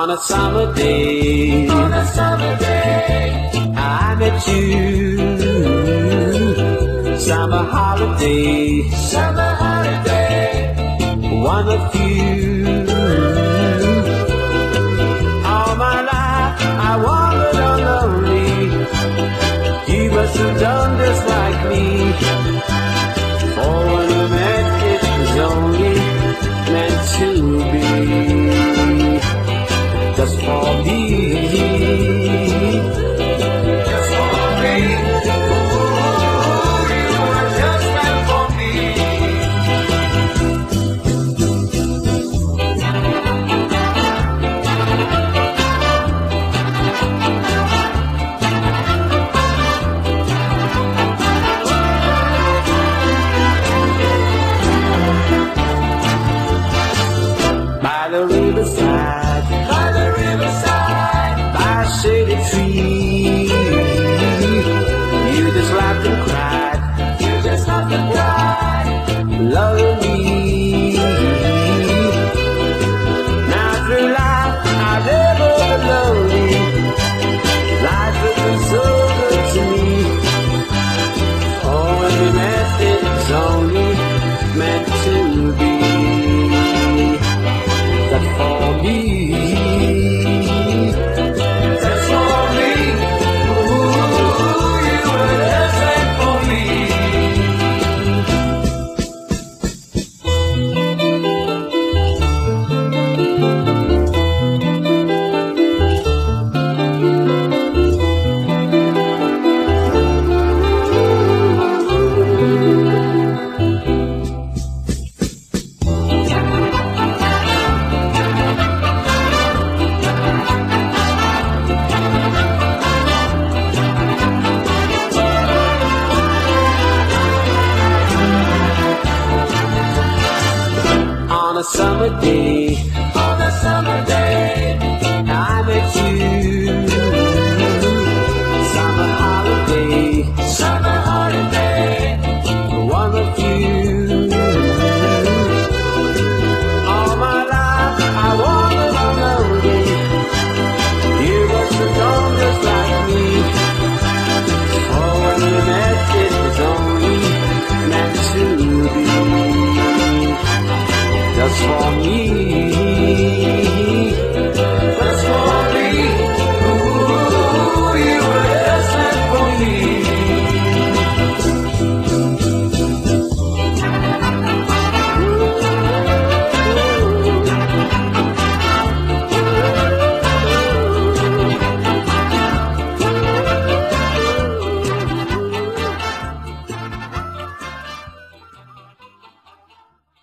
On a summer day, I met you. Summer holiday, one of you. All my life I wandered on lonely. You must have done just like me. For when we met, it was only meant to be. Just for me, just for me. Ooh, you were just meant for me. By the riverside, by a shady tree, you just laughed and cried, loving me. Now through life I've never been lonely. Life has been so good to me. Oh, when we met, it was only meant to be. That's for me. That's for me. Ooh, you were just meant for me. On a summer day, I met you. Summer holiday, one of you. All my life I wandered on lonely. You must have gone just like me. Oh, when we met, it was only meant to be. Just for me.